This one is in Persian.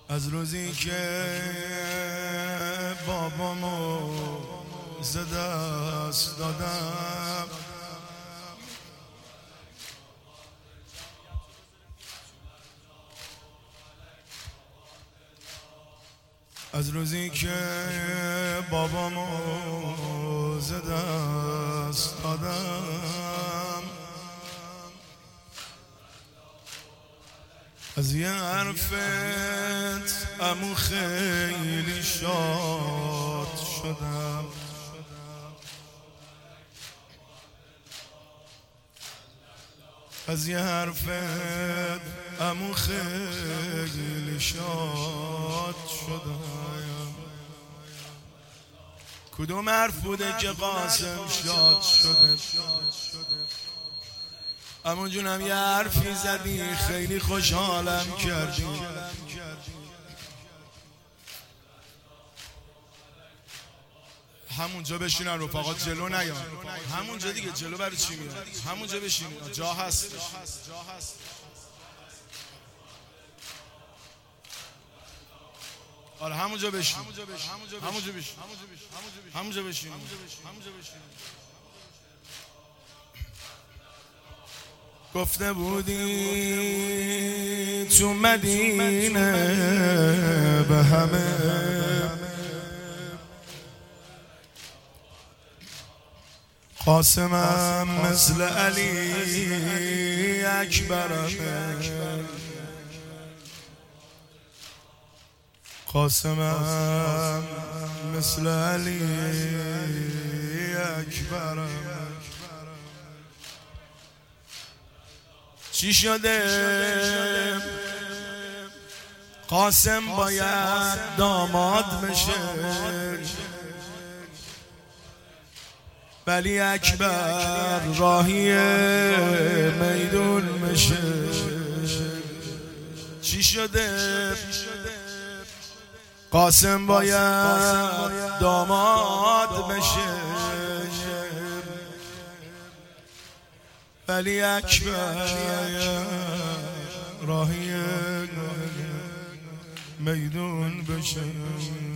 از روزی که بابامو ز دست دادم، از روزی که بابامو ز دست دادم، از یه حرفت عمو خیلی شاد شدم. از یه حرفت عمو خیلی شاد شدم. کدوم حرف بوده که قاسم شاد شده؟ عمو جونم یه حرفی زدی خیلی خوشحالم کردی. همونجا بشینن رفقا، جلو نیان. همونجا دیگه، جلو برای چی میاد؟ همونجا بشینین، جا هست. آره همونجا بشین، همونجا بشین. گفته بودی تو مدینه به همه، قاسمم مثل علی اکبرمه، قاسمم مثل علی اکبرمه. چی شده؟ قاسم باید داماد بشه، ولی اکبر راهی میدون میشه. چی شده؟ قاسم باید داماد بشه، ولی اکبر راهی میدون بشه.